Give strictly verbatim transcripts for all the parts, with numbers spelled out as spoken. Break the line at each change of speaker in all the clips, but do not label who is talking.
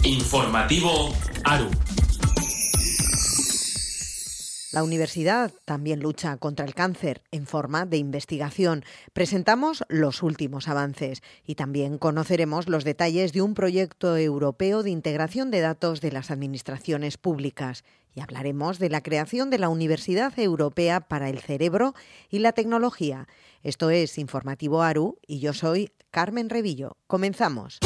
Informativo ARU.
La universidad también lucha contra el cáncer en forma de investigación. Presentamos los últimos avances y también conoceremos los detalles de un proyecto europeo de integración de datos de las administraciones públicas. Y hablaremos de la creación de la Universidad Europea para el Cerebro y la Tecnología. Esto es Informativo ARU y yo soy Carmen Revillo. Comenzamos.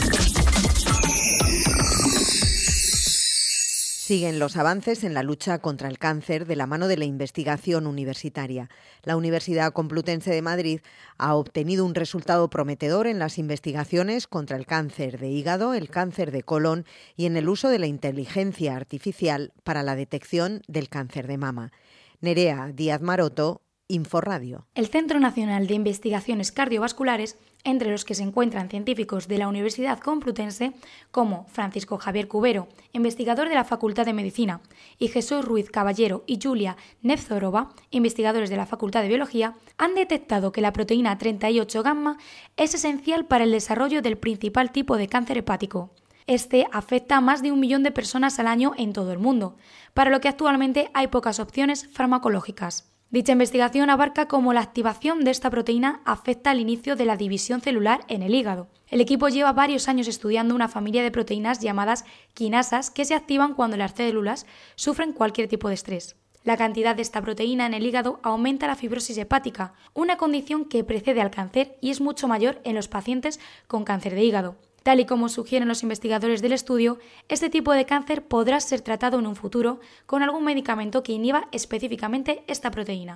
Siguen los avances en la lucha contra el cáncer de la mano de la investigación universitaria. La Universidad Complutense de Madrid ha obtenido un resultado prometedor en las investigaciones contra el cáncer de hígado, el cáncer de colon y en el uso de la inteligencia artificial para la detección del cáncer de mama. Nerea Díaz Maroto, Inforradio.
El Centro Nacional de Investigaciones Cardiovasculares, entre los que se encuentran científicos de la Universidad Complutense, como Francisco Javier Cubero, investigador de la Facultad de Medicina, y Jesús Ruiz Caballero y Julia Nevzorova, investigadores de la Facultad de Biología, han detectado que la proteína treinta y ocho gamma es esencial para el desarrollo del principal tipo de cáncer hepático. Este afecta a más de un millón de personas al año en todo el mundo, para lo que actualmente hay pocas opciones farmacológicas. Dicha investigación abarca cómo la activación de esta proteína afecta al inicio de la división celular en el hígado. El equipo lleva varios años estudiando una familia de proteínas llamadas quinasas que se activan cuando las células sufren cualquier tipo de estrés. La cantidad de esta proteína en el hígado aumenta la fibrosis hepática, una condición que precede al cáncer y es mucho mayor en los pacientes con cáncer de hígado. Tal y como sugieren los investigadores del estudio, este tipo de cáncer podrá ser tratado en un futuro con algún medicamento que inhiba específicamente esta proteína.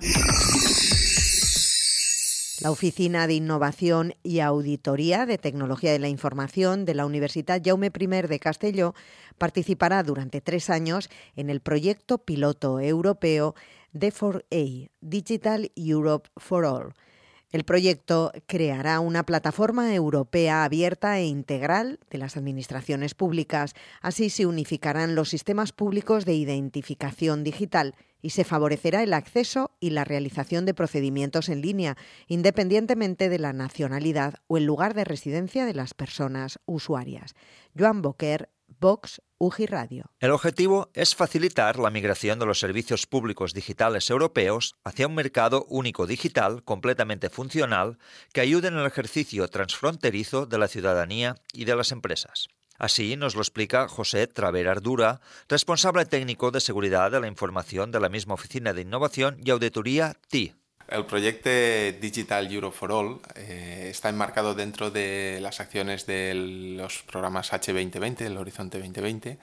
La Oficina de Innovación y Auditoría de Tecnología de la Información de la Universitat Jaume I de Castelló participará durante tres años en el proyecto piloto europeo D cuatro A, Digital Europe for All. El proyecto creará una plataforma europea abierta e integral de las administraciones públicas. Así se unificarán los sistemas públicos de identificación digital y se favorecerá el acceso y la realización de procedimientos en línea, independientemente de la nacionalidad o el lugar de residencia de las personas usuarias. Joan Boquer, Vox U G I Radio.
El objetivo es facilitar la migración de los servicios públicos digitales europeos hacia un mercado único digital completamente funcional que ayude en el ejercicio transfronterizo de la ciudadanía y de las empresas. Así nos lo explica José Traver Ardura, responsable técnico de seguridad de la información de la misma Oficina de Innovación y Auditoría T I.
El proyecto Digital Europe for All eh, está enmarcado dentro de las acciones de los programas H veinte veinte, el Horizonte veinte veinte,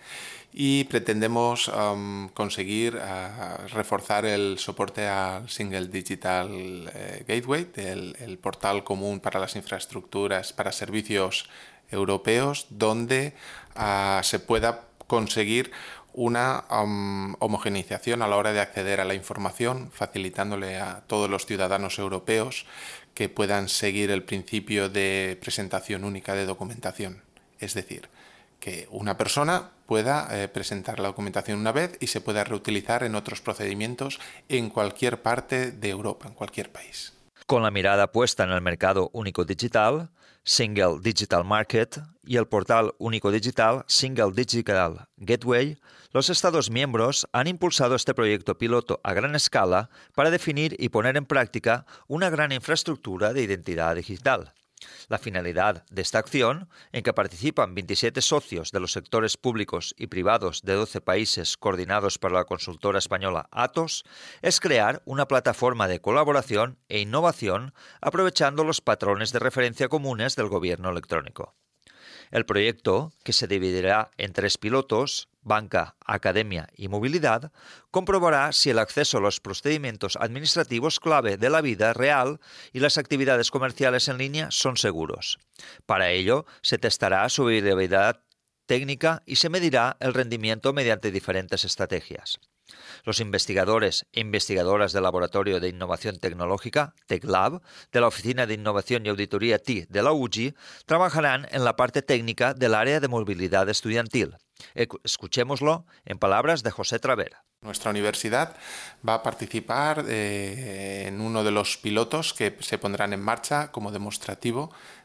y pretendemos um, conseguir uh, reforzar el soporte al Single Digital eh, Gateway, el, el portal común para las infraestructuras, para servicios europeos, donde uh, se pueda conseguir una um, homogeneización a la hora de acceder a la información, facilitándole a todos los ciudadanos europeos que puedan seguir el principio de presentación única de documentación. Es decir, que una persona pueda eh, presentar la documentación una vez y se pueda reutilizar en otros procedimientos en cualquier parte de Europa, en cualquier país.
Con la mirada puesta en el mercado único digital, Single Digital Market, y el portal único digital Single Digital Gateway, los Estados miembros han impulsado este proyecto piloto a gran escala para definir y poner en práctica una gran infraestructura de identidad digital. La finalidad de esta acción, en que participan veintisiete socios de los sectores públicos y privados de doce países coordinados por la consultora española Atos, es crear una plataforma de colaboración e innovación aprovechando los patrones de referencia comunes del gobierno electrónico. El proyecto, que se dividirá en tres pilotos, banca, academia y movilidad, comprobará si el acceso a los procedimientos administrativos clave de la vida real y las actividades comerciales en línea son seguros. Para ello, se testará su viabilidad técnica y se medirá el rendimiento mediante diferentes estrategias. Los investigadores e investigadoras del Laboratorio de Innovación Tecnológica, TecLab, de la Oficina de Innovación y Auditoría T I de la U G I, trabajarán en la parte técnica del área de movilidad estudiantil. Escuchémoslo en palabras de José Traver.
Nuestra universidad va a participar eh, en uno de los pilotos que se pondrán en marcha como demostrativo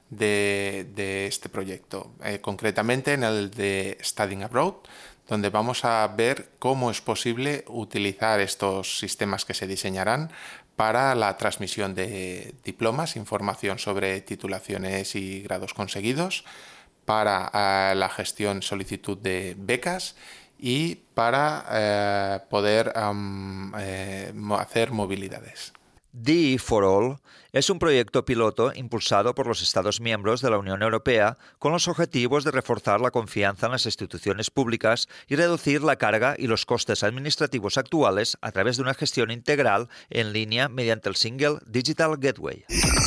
de, de este proyecto, eh, concretamente en el de Studying Abroad, donde vamos a ver cómo es posible utilizar estos sistemas que se diseñarán para la transmisión de diplomas, información sobre titulaciones y grados conseguidos, para eh, la gestión solicitud de becas y para eh, poder um, eh, hacer movilidades.
D E for All es un proyecto piloto impulsado por los Estados miembros de la Unión Europea con los objetivos de reforzar la confianza en las instituciones públicas y reducir la carga y los costes administrativos actuales a través de una gestión integral en línea mediante el Single Digital Gateway.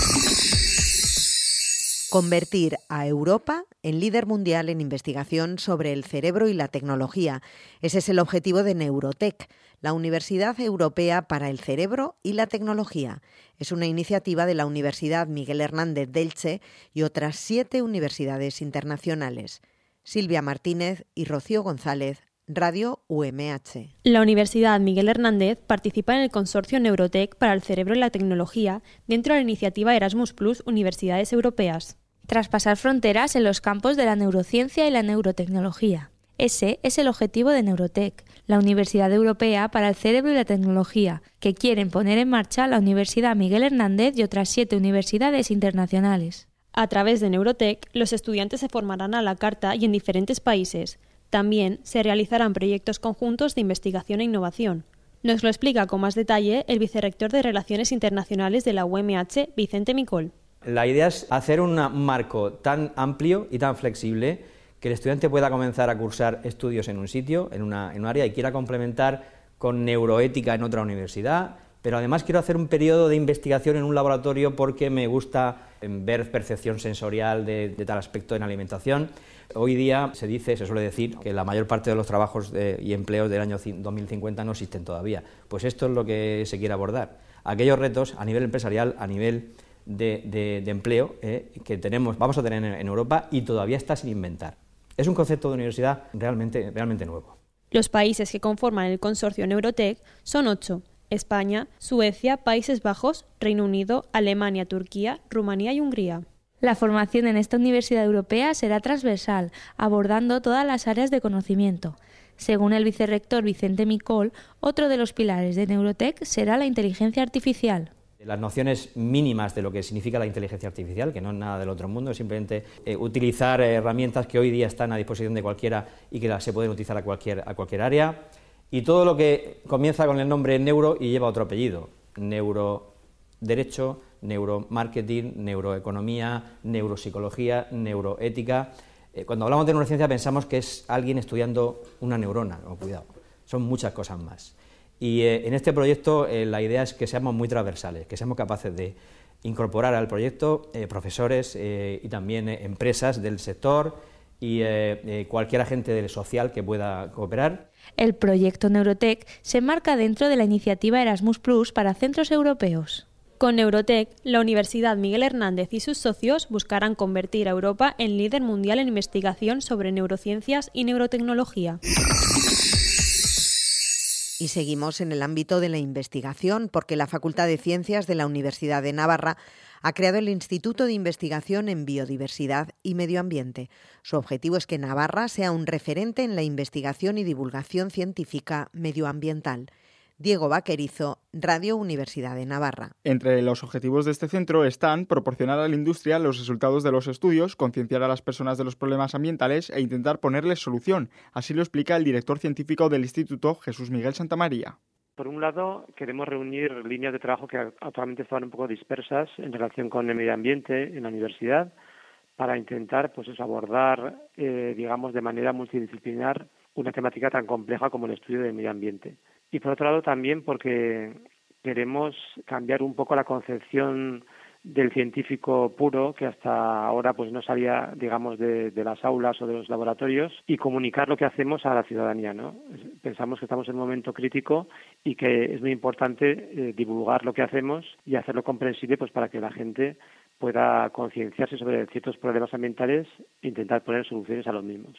Convertir a Europa en líder mundial en investigación sobre el cerebro y la tecnología. Ese es el objetivo de Neurotech, la Universidad Europea para el Cerebro y la Tecnología. Es una iniciativa de la Universidad Miguel Hernández de Elche y otras siete universidades internacionales. Silvia Martínez y Rocío González, Radio U M H.
La Universidad Miguel Hernández participa en el consorcio Neurotech para el Cerebro y la Tecnología dentro de la iniciativa Erasmus Plus Universidades Europeas.
Traspasar fronteras en los campos de la neurociencia y la neurotecnología. Ese es el objetivo de Neurotech, la Universidad Europea para el Cerebro y la Tecnología, que quieren poner en marcha la Universidad Miguel Hernández y otras siete universidades internacionales.
A través de Neurotech, los estudiantes se formarán a la carta y en diferentes países. También se realizarán proyectos conjuntos de investigación e innovación. Nos lo explica con más detalle el vicerrector de Relaciones Internacionales de la U M H, Vicente Micol.
La idea es hacer un marco tan amplio y tan flexible que el estudiante pueda comenzar a cursar estudios en un sitio, en, una, en un área, y quiera complementar con neuroética en otra universidad, pero además quiero hacer un periodo de investigación en un laboratorio porque me gusta ver percepción sensorial de, de tal aspecto en la alimentación. Hoy día se dice, se suele decir, que la mayor parte de los trabajos de, y empleos del año dos mil cincuenta no existen todavía. Pues esto es lo que se quiere abordar. Aquellos retos a nivel empresarial, a nivel de, de, de empleo eh, que tenemos, vamos a tener en, en Europa y todavía está sin inventar. Es un concepto de universidad realmente, realmente nuevo.
Los países que conforman el consorcio Neurotech son ocho: España, Suecia, Países Bajos, Reino Unido, Alemania, Turquía, Rumanía y Hungría.
La formación en esta universidad europea será transversal, abordando todas las áreas de conocimiento. Según el vicerrector Vicente Micol, otro de los pilares de Neurotech será la inteligencia artificial.
Las nociones mínimas de lo que significa la inteligencia artificial, que no es nada del otro mundo, es simplemente eh, utilizar eh, herramientas que hoy día están a disposición de cualquiera y que las se pueden utilizar a cualquier, a cualquier área. Y todo lo que comienza con el nombre neuro y lleva otro apellido: neuroderecho, neuromarketing, neuroeconomía, neuropsicología, neuroética. Eh, cuando hablamos de neurociencia pensamos que es alguien estudiando una neurona, oh, cuidado, son muchas cosas más. Y eh, en este proyecto eh, la idea es que seamos muy transversales, que seamos capaces de incorporar al proyecto eh, profesores eh, y también eh, empresas del sector y eh, eh, cualquier agente del social que pueda cooperar.
El proyecto Neurotech se enmarca dentro de la iniciativa Erasmus Plus para centros europeos.
Con Neurotech, la Universidad Miguel Hernández y sus socios buscarán convertir a Europa en líder mundial en investigación sobre neurociencias y neurotecnología.
Y seguimos en el ámbito de la investigación, porque la Facultad de Ciencias de la Universidad de Navarra ha creado el Instituto de Investigación en Biodiversidad y Medio Ambiente. Su objetivo es que Navarra sea un referente en la investigación y divulgación científica medioambiental. Diego Vaquerizo, Radio Universidad de Navarra.
Entre los objetivos de este centro están proporcionar a la industria los resultados de los estudios, concienciar a las personas de los problemas ambientales e intentar ponerles solución. Así lo explica el director científico del Instituto, Jesús Miguel Santamaría.
Por un lado, queremos reunir líneas de trabajo que actualmente estaban un poco dispersas en relación con el medio ambiente en la universidad, para intentar pues eso, abordar, eh, digamos, de manera multidisciplinar una temática tan compleja como el estudio del medio ambiente. Y por otro lado también porque queremos cambiar un poco la concepción del científico puro que hasta ahora pues no salía, digamos, de, de las aulas o de los laboratorios, y comunicar lo que hacemos a la ciudadanía, ¿no? Pensamos que estamos en un momento crítico y que es muy importante eh, divulgar lo que hacemos y hacerlo comprensible pues para que la gente pueda concienciarse sobre ciertos problemas ambientales e intentar poner soluciones a los mismos.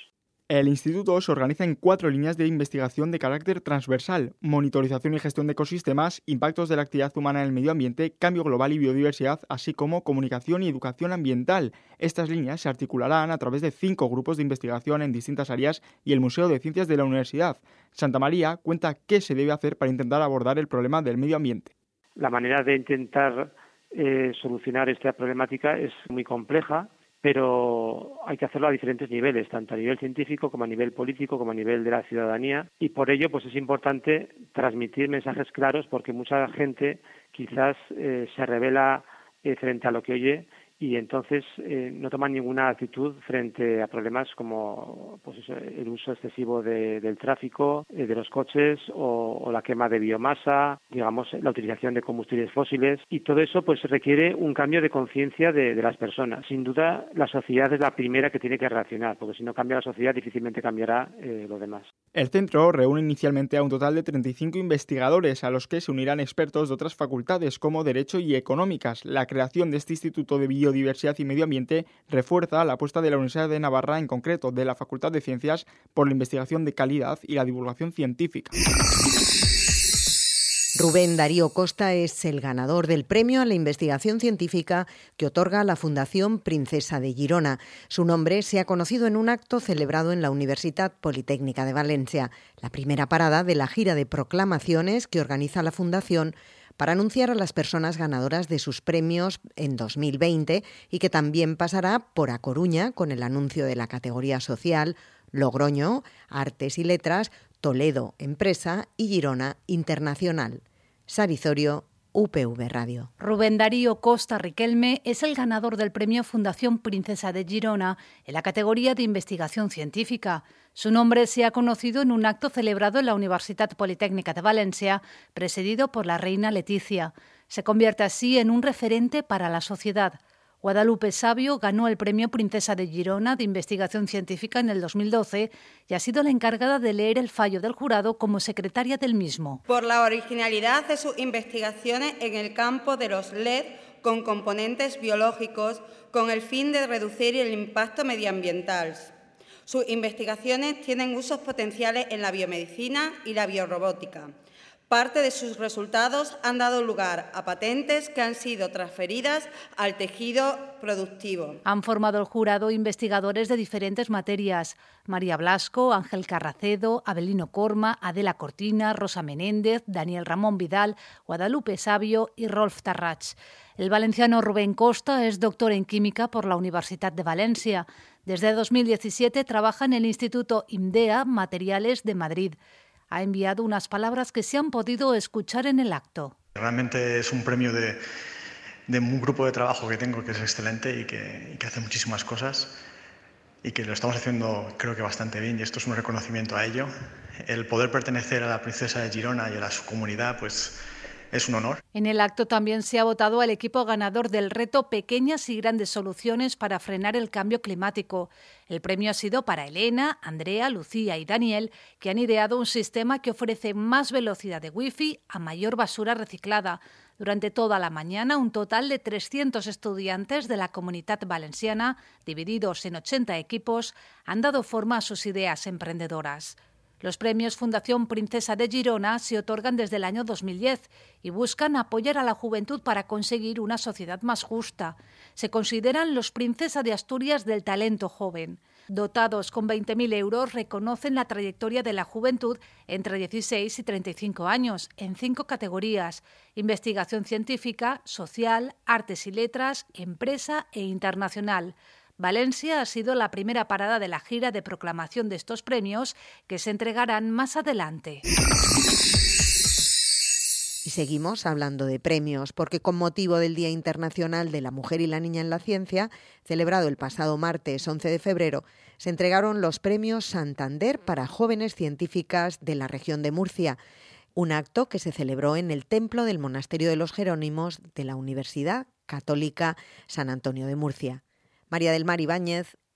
El instituto se organiza en cuatro líneas de investigación de carácter transversal: monitorización y gestión de ecosistemas, impactos de la actividad humana en el medio ambiente, cambio global y biodiversidad, así como comunicación y educación ambiental. Estas líneas se articularán a través de cinco grupos de investigación en distintas áreas y el Museo de Ciencias de la Universidad. Santa María cuenta qué se debe hacer para intentar abordar el problema del medio ambiente.
La manera de intentar eh, solucionar esta problemática es muy compleja, pero hay que hacerlo a diferentes niveles, tanto a nivel científico como a nivel político, como a nivel de la ciudadanía, y por ello pues es importante transmitir mensajes claros, porque mucha gente quizás eh, se revela eh, frente a lo que oye y entonces eh, no toman ninguna actitud frente a problemas como pues eso, el uso excesivo de, del tráfico, eh, de los coches o, o la quema de biomasa, digamos la utilización de combustibles fósiles, y todo eso pues requiere un cambio de conciencia de, de las personas. Sin duda la sociedad es la primera que tiene que reaccionar, porque si no cambia la sociedad difícilmente cambiará eh, lo demás.
El centro reúne inicialmente a un total de treinta y cinco investigadores, a los que se unirán expertos de otras facultades como Derecho y Económicas. La creación de este Instituto de Biodiversidad y Medio Ambiente refuerza la apuesta de la Universidad de Navarra, en concreto de la Facultad de Ciencias, por la investigación de calidad y la divulgación científica.
Rubén Darío Costa es el ganador del premio a la investigación científica que otorga la Fundación Princesa de Girona. Su nombre se ha conocido en un acto celebrado en la Universitat Politécnica de Valencia, la primera parada de la gira de proclamaciones que organiza la Fundación para anunciar a las personas ganadoras de sus premios en dos mil veinte y que también pasará por A Coruña con el anuncio de la categoría social, Logroño, Artes y Letras, Toledo, Empresa y Girona, Internacional. Sarizorio, U P V Radio.
Rubén Darío Costa Riquelme es el ganador del premio Fundación Princesa de Girona en la categoría de investigación científica. Su nombre se ha conocido en un acto celebrado en la Universitat Politécnica de Valencia, presidido por la reina Leticia. Se convierte así en un referente para la sociedad. Guadalupe Sabio ganó el premio Princesa de Girona de Investigación Científica en el dos mil doce y ha sido la encargada de leer el fallo del jurado como secretaria del mismo.
Por la originalidad de sus investigaciones en el campo de los L E D con componentes biológicos con el fin de reducir el impacto medioambiental. Sus investigaciones tienen usos potenciales en la biomedicina y la biorrobótica. Parte de sus resultados han dado lugar a patentes que han sido transferidas al tejido productivo.
Han formado el jurado investigadores de diferentes materias: María Blasco, Ángel Carracedo, Abelino Corma, Adela Cortina, Rosa Menéndez, Daniel Ramón Vidal, Guadalupe Sabio y Rolf Tarrach. El valenciano Rubén Costa es doctor en química por la Universitat de Valencia. Desde dos mil diecisiete trabaja en el Instituto IMDEA Materiales de Madrid. Ha enviado unas palabras que se han podido escuchar en el acto.
Realmente es un premio de, de un grupo de trabajo que tengo que es excelente y que, y que hace muchísimas cosas y que lo estamos haciendo creo que bastante bien, y esto es un reconocimiento a ello. El poder pertenecer a la Princesa de Girona y a su comunidad pues es un honor.
En el acto también se ha votado al equipo ganador del reto Pequeñas y Grandes Soluciones para Frenar el Cambio Climático. El premio ha sido para Elena, Andrea, Lucía y Daniel, que han ideado un sistema que ofrece más velocidad de wifi a mayor basura reciclada. Durante toda la mañana, un total de trescientos estudiantes de la Comunitat Valenciana, divididos en ochenta equipos, han dado forma a sus ideas emprendedoras. Los premios Fundación Princesa de Girona se otorgan desde el año dos mil diez y buscan apoyar a la juventud para conseguir una sociedad más justa. Se consideran los Princesa de Asturias del talento joven. Dotados con veinte mil euros, reconocen la trayectoria de la juventud entre dieciséis y treinta y cinco años, en cinco categorías: investigación científica, social, artes y letras, empresa e internacional. Valencia ha sido la primera parada de la gira de proclamación de estos premios, que se entregarán más adelante.
Y seguimos hablando de premios, porque con motivo del Día Internacional de la Mujer y la Niña en la Ciencia, celebrado el pasado martes once de febrero, se entregaron los premios Santander para jóvenes científicas de la región de Murcia, un acto que se celebró en el templo del Monasterio de los Jerónimos de la Universidad Católica San Antonio de Murcia. María del Mar Ibáñez,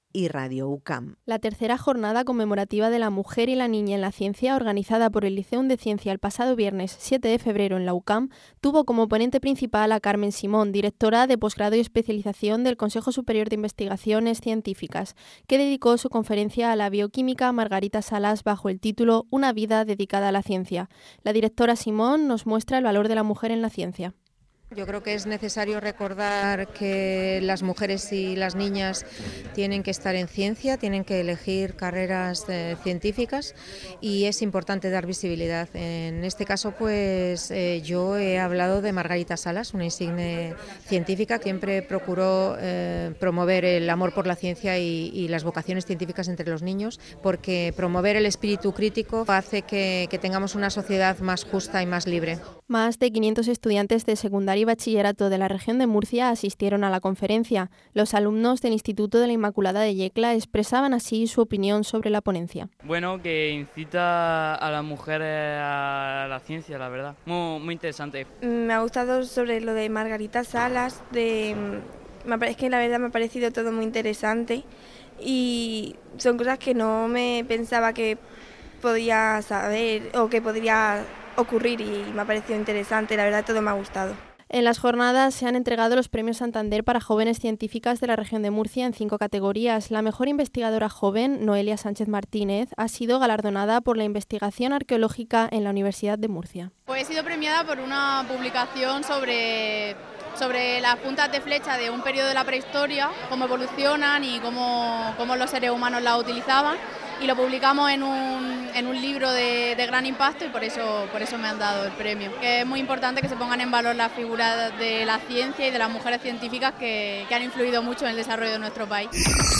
y Radio U C A M.
La tercera jornada conmemorativa de la mujer y la niña en la ciencia, organizada por el Liceum de Ciencia el pasado viernes siete de febrero en la U C A M, tuvo como ponente principal a Carmen Simón, directora de posgrado y especialización del Consejo Superior de Investigaciones Científicas, que dedicó su conferencia a la bioquímica Margarita Salas bajo el título Una vida dedicada a la ciencia. La directora Simón nos muestra el valor de la mujer en la ciencia.
Yo creo que es necesario recordar que las mujeres y las niñas tienen que estar en ciencia, tienen que elegir carreras eh, científicas y es importante dar visibilidad. En este caso, pues eh, yo he hablado de Margarita Salas, una insigne científica que siempre procuró eh, promover el amor por la ciencia y, y las vocaciones científicas entre los niños, porque promover el espíritu crítico hace que, que tengamos una sociedad más justa y más libre.
Más de quinientos estudiantes de secundaria y bachillerato de la región de Murcia asistieron a la conferencia. Los alumnos del Instituto de la Inmaculada de Yecla expresaban así su opinión sobre la ponencia.
Bueno, que incita a las mujeres a la ciencia, la verdad. Muy, muy interesante.
Me ha gustado sobre lo de Margarita Salas, de, es que la verdad me ha parecido todo muy interesante y son cosas que no me pensaba que podía saber o que podría ocurrir y me ha parecido interesante, la verdad todo me ha gustado.
En las jornadas se han entregado los premios Santander para jóvenes científicas de la región de Murcia en cinco categorías. La mejor investigadora joven, Noelia Sánchez Martínez, ha sido galardonada por la investigación arqueológica en la Universidad de Murcia.
Pues he sido premiada por una publicación sobre, sobre las puntas de flecha de un periodo de la prehistoria, cómo evolucionan y cómo, cómo los seres humanos las utilizaban. Y lo publicamos en un, en un libro de, de gran impacto y por eso, por eso me han dado el premio. Que es muy importante que se pongan en valor las figuras de la ciencia y de las mujeres científicas que, que han influido mucho en el desarrollo de nuestro país.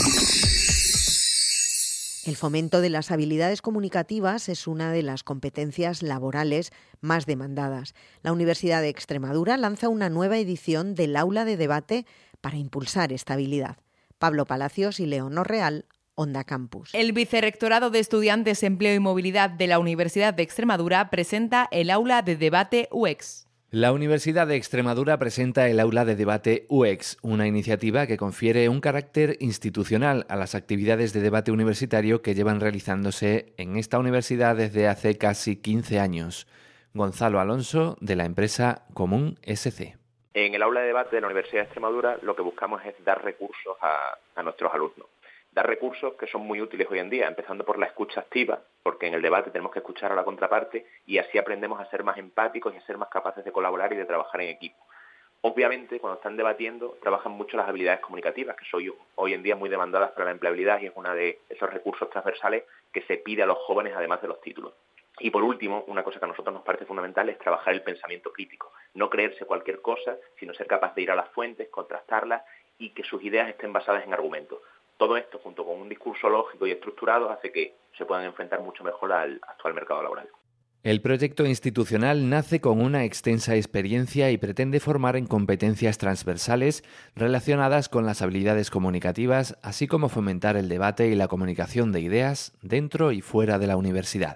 El fomento de las habilidades comunicativas es una de las competencias laborales más demandadas. La Universidad de Extremadura lanza una nueva edición del Aula de Debate para impulsar esta habilidad. Pablo Palacios y Leonor Real, Onda Campus.
El Vicerrectorado de Estudiantes, Empleo y Movilidad de la Universidad de Extremadura presenta el Aula de Debate U X.
La Universidad de Extremadura presenta el Aula de Debate U X, una iniciativa que confiere un carácter institucional a las actividades de debate universitario que llevan realizándose en esta universidad desde hace casi quince años. Gonzalo Alonso, de la empresa Común S C.
En el Aula de Debate de la Universidad de Extremadura lo que buscamos es dar recursos a, a nuestros alumnos. Dar recursos que son muy útiles hoy en día, empezando por la escucha activa, porque en el debate tenemos que escuchar a la contraparte y así aprendemos a ser más empáticos y a ser más capaces de colaborar y de trabajar en equipo. Obviamente, cuando están debatiendo, trabajan mucho las habilidades comunicativas, que son hoy en día muy demandadas para la empleabilidad y es uno de esos recursos transversales que se pide a los jóvenes además de los títulos. Y por último, una cosa que a nosotros nos parece fundamental es trabajar el pensamiento crítico, no creerse cualquier cosa, sino ser capaz de ir a las fuentes, contrastarlas y que sus ideas estén basadas en argumentos. Todo esto, junto con un discurso lógico y estructurado, hace que se puedan enfrentar mucho mejor al actual mercado laboral.
El proyecto institucional nace con una extensa experiencia y pretende formar en competencias transversales relacionadas con las habilidades comunicativas, así como fomentar el debate y la comunicación de ideas dentro y fuera de la universidad.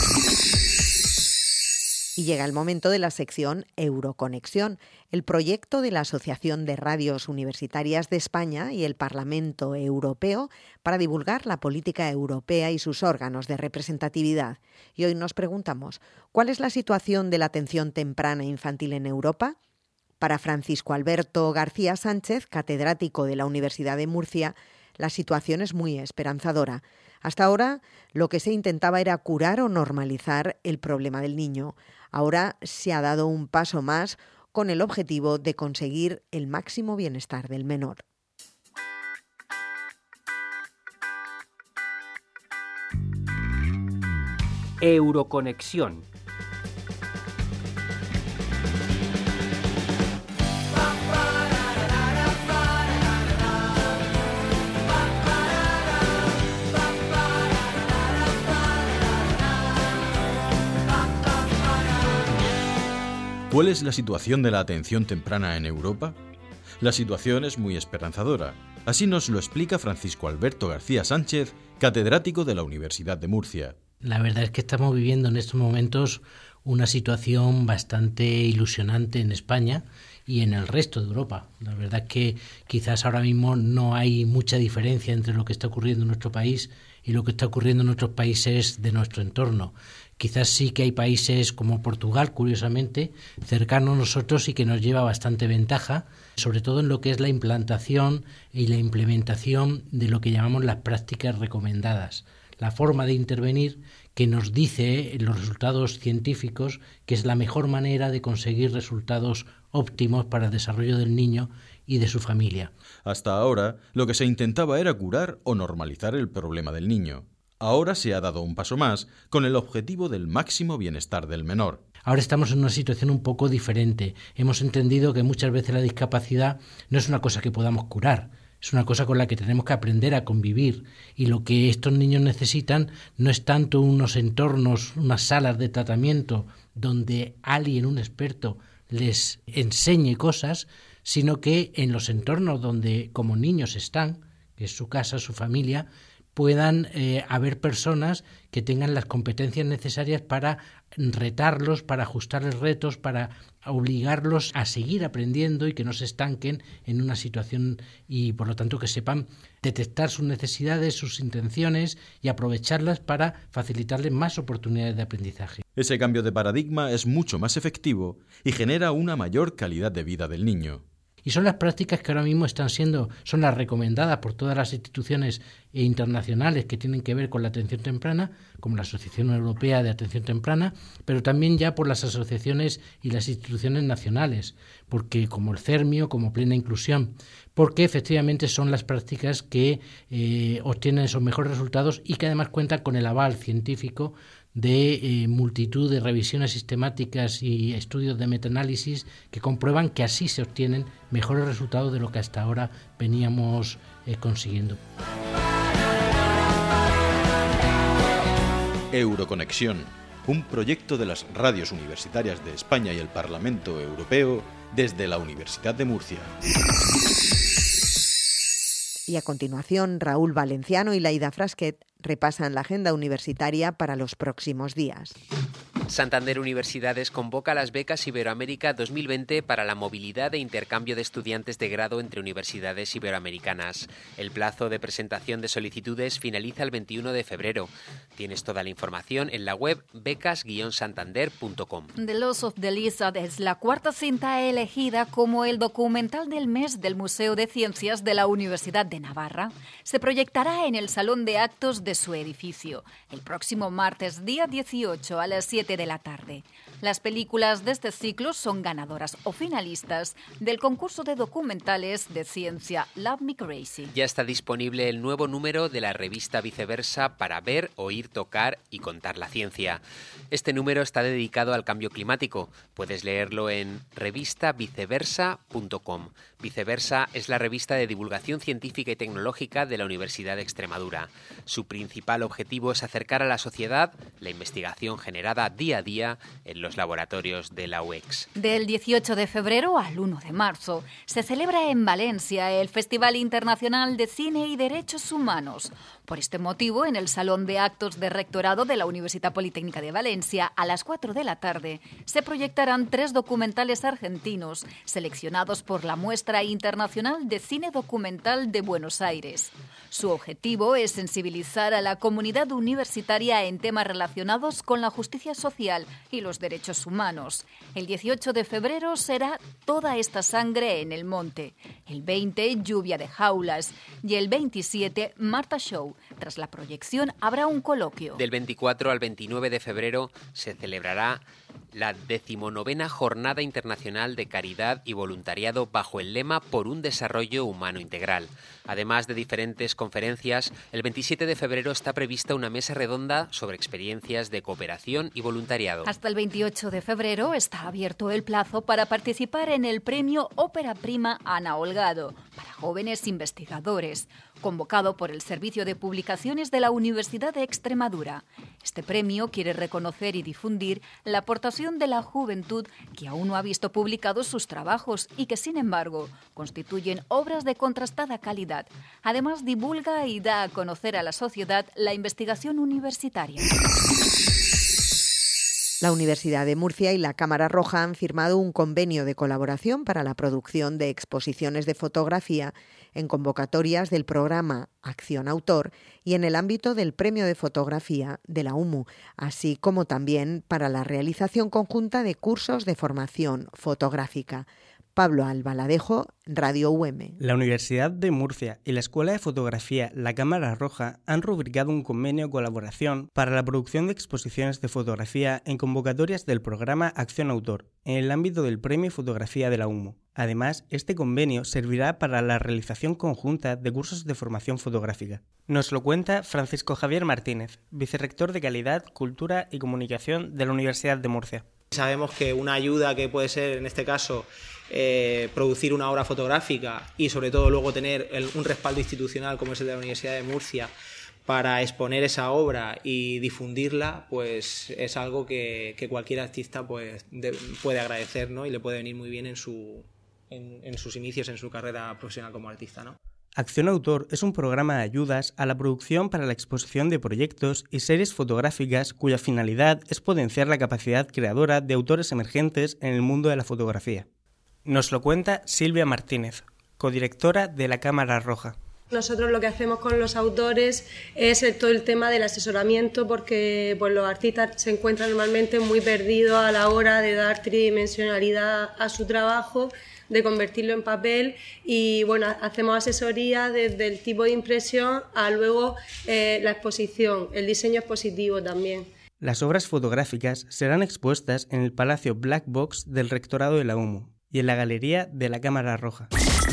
Y llega el momento de la sección Euroconexión, el proyecto de la Asociación de Radios Universitarias de España y el Parlamento Europeo para divulgar la política europea y sus órganos de representatividad. Y hoy nos preguntamos, ¿cuál es la situación de la atención temprana infantil en Europa? Para Francisco Alberto García Sánchez, catedrático de la Universidad de Murcia, la situación es muy esperanzadora. Hasta ahora, lo que se intentaba era curar o normalizar el problema del niño. Ahora se ha dado un paso más con el objetivo de conseguir el máximo bienestar del menor.
Euroconexión.
¿Cuál es la situación de la atención temprana en Europa? La situación es muy esperanzadora. Así nos lo explica Francisco Alberto García Sánchez, catedrático de la Universidad de Murcia.
La verdad es que estamos viviendo en estos momentos
una situación bastante ilusionante en España y en el resto de Europa. La verdad es que quizás ahora mismo no hay mucha diferencia entre lo que está ocurriendo en nuestro país y lo que está ocurriendo en otros países de nuestro entorno. Quizás sí que hay países como Portugal, curiosamente, cercano a nosotros y que nos lleva bastante ventaja, sobre todo en lo que es la implantación y la implementación de lo que llamamos las prácticas recomendadas, la forma de intervenir que nos dice los resultados científicos que es la mejor manera de conseguir resultados óptimos para el desarrollo del niño y de su familia.
Hasta ahora, lo que se intentaba era curar o normalizar el problema del niño. Ahora se ha dado un paso más con el objetivo del máximo bienestar del menor.
Ahora estamos en una situación un poco diferente. Hemos entendido que muchas veces la discapacidad no es una cosa que podamos curar, es una cosa con la que tenemos que aprender a convivir. Y lo que estos niños necesitan no es tanto unos entornos, unas salas de tratamiento donde alguien, un experto, les enseñe cosas, sino que en los entornos donde como niños están, que es su casa, su familia, puedan eh, haber personas que tengan las competencias necesarias para retarlos, para ajustarles retos, para obligarlos a seguir aprendiendo y que no se estanquen en una situación y, por lo tanto, que sepan detectar sus necesidades, sus intenciones y aprovecharlas para facilitarles más oportunidades de aprendizaje.
Ese cambio de paradigma es mucho más efectivo y genera una mayor calidad de vida del niño.
Y son las prácticas que ahora mismo están siendo, son las recomendadas por todas las instituciones internacionales que tienen que ver con la atención temprana, como la Asociación Europea de Atención Temprana, pero también ya por las asociaciones y las instituciones nacionales, porque como el CERMIO, como Plena Inclusión, porque efectivamente son las prácticas que eh, obtienen esos mejores resultados y que además cuentan con el aval científico de eh, multitud de revisiones sistemáticas y estudios de metaanálisis que comprueban que así se obtienen mejores resultados de lo que hasta ahora veníamos eh, consiguiendo.
Euroconexión, un proyecto de las radios universitarias de España y el Parlamento Europeo desde la Universidad de Murcia.
Y a continuación, Raúl Valenciano y Laida Frasquet repasan la agenda universitaria para los próximos días.
Santander Universidades convoca las becas Iberoamérica dos mil veinte para la movilidad e intercambio de estudiantes de grado entre universidades iberoamericanas. El plazo de presentación de solicitudes finaliza el veintiuno de febrero. Tienes toda la información en la web becas guion santander punto com.
The Loss of the Lizard es la cuarta cinta elegida como el documental del mes del Museo de Ciencias de la Universidad de Navarra. Se proyectará en el salón de actos de su edificio el próximo martes, día dieciocho, a las siete de la tarde. Las películas de este ciclo son ganadoras o finalistas del concurso de documentales de ciencia Love Me Crazy.
Ya está disponible el nuevo número de la revista Viceversa para ver, oír, tocar y contar la ciencia. Este número está dedicado al cambio climático. Puedes leerlo en revista viceversa punto com. Viceversa es la revista de divulgación científica y tecnológica de la Universidad de Extremadura. Su principal objetivo es acercar a la sociedad la investigación generada día a día en los laboratorios de la U E X.
Del dieciocho de febrero al uno de marzo se celebra en Valencia el Festival Internacional de Cine y Derechos Humanos. Por este motivo, en el Salón de Actos de Rectorado de la Universidad Politécnica de Valencia, a las cuatro de la tarde, se proyectarán tres documentales argentinos seleccionados por la Muestra Internacional de Cine Documental de Buenos Aires. Su objetivo es sensibilizar a la comunidad universitaria en temas relacionados con la justicia social y los derechos humanos. El dieciocho de febrero será Toda esta sangre en el monte. El veinte, Lluvia de jaulas. Y el veintisiete, Marta Show. Tras la proyección habrá un coloquio.
Del veinticuatro al veintinueve de febrero se celebrará la decimonovena Jornada Internacional de Caridad y Voluntariado bajo el lema Por un desarrollo humano integral. Además de diferentes conferencias, el veintisiete de febrero está prevista una mesa redonda sobre experiencias de cooperación y voluntariado.
Hasta el veintiocho de febrero está abierto el plazo para participar en el premio Ópera Prima Ana Holgado para jóvenes investigadores, convocado por el Servicio de Publicaciones de la Universidad de Extremadura. Este premio quiere reconocer y difundir la aportación de la juventud que aún no ha visto publicados sus trabajos y que, sin embargo, constituyen obras de contrastada calidad. Además, divulga y da a conocer a la sociedad la investigación universitaria.
La Universidad de Murcia y la Cámara Roja han firmado un convenio de colaboración para la producción de exposiciones de fotografía en convocatorias del programa Acción Autor y en el ámbito del Premio de Fotografía de la U M U, así como también para la realización conjunta de cursos de formación fotográfica. Pablo Albaladejo, Radio U M.
La Universidad de Murcia y la Escuela de Fotografía La Cámara Roja han rubricado un convenio de colaboración para la producción de exposiciones de fotografía en convocatorias del programa Acción Autor, en el ámbito del Premio de Fotografía de la U M U. Además, este convenio servirá para la realización conjunta de cursos de formación fotográfica. Nos lo cuenta Francisco Javier Martínez, vicerrector de Calidad, Cultura y Comunicación de la Universidad de Murcia.
Sabemos que una ayuda que puede ser, en este caso, eh, producir una obra fotográfica y sobre todo luego tener el, un respaldo institucional como es el de la Universidad de Murcia para exponer esa obra y difundirla, pues es algo que, que cualquier artista pues, de, puede agradecer, ¿no? Y le puede venir muy bien en, su, en, en sus inicios, en su carrera profesional como artista, ¿no?
Acción Autor es un programa de ayudas a la producción para la exposición de proyectos y series fotográficas cuya finalidad es potenciar la capacidad creadora de autores emergentes en el mundo de la fotografía. Nos lo cuenta Silvia Martínez, codirectora de la Cámara Roja.
Nosotros lo que hacemos con los autores es el, todo el tema del asesoramiento, porque pues, los artistas se encuentran normalmente muy perdidos a la hora de dar tridimensionalidad a su trabajo, de convertirlo en papel, y bueno, hacemos asesoría desde el tipo de impresión a luego eh, la exposición, el diseño expositivo también.
Las obras fotográficas serán expuestas en el Palacio Black Box del Rectorado de la U M U y en la Galería de la Cámara Roja.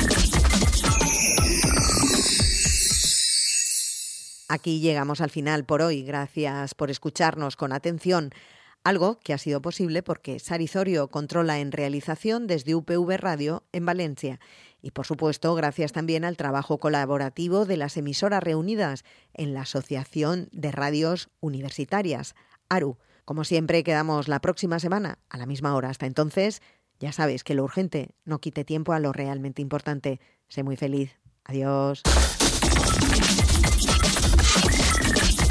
Aquí llegamos al final por hoy. Gracias por escucharnos con atención. Algo que ha sido posible porque Sari Zorio controla en realización desde U P V Radio en Valencia. Y por supuesto, gracias también al trabajo colaborativo de las emisoras reunidas en la Asociación de Radios Universitarias, ARU. Como siempre, quedamos la próxima semana a la misma hora. Hasta entonces, ya sabes que lo urgente no quite tiempo a lo realmente importante. Sé muy feliz. Adiós.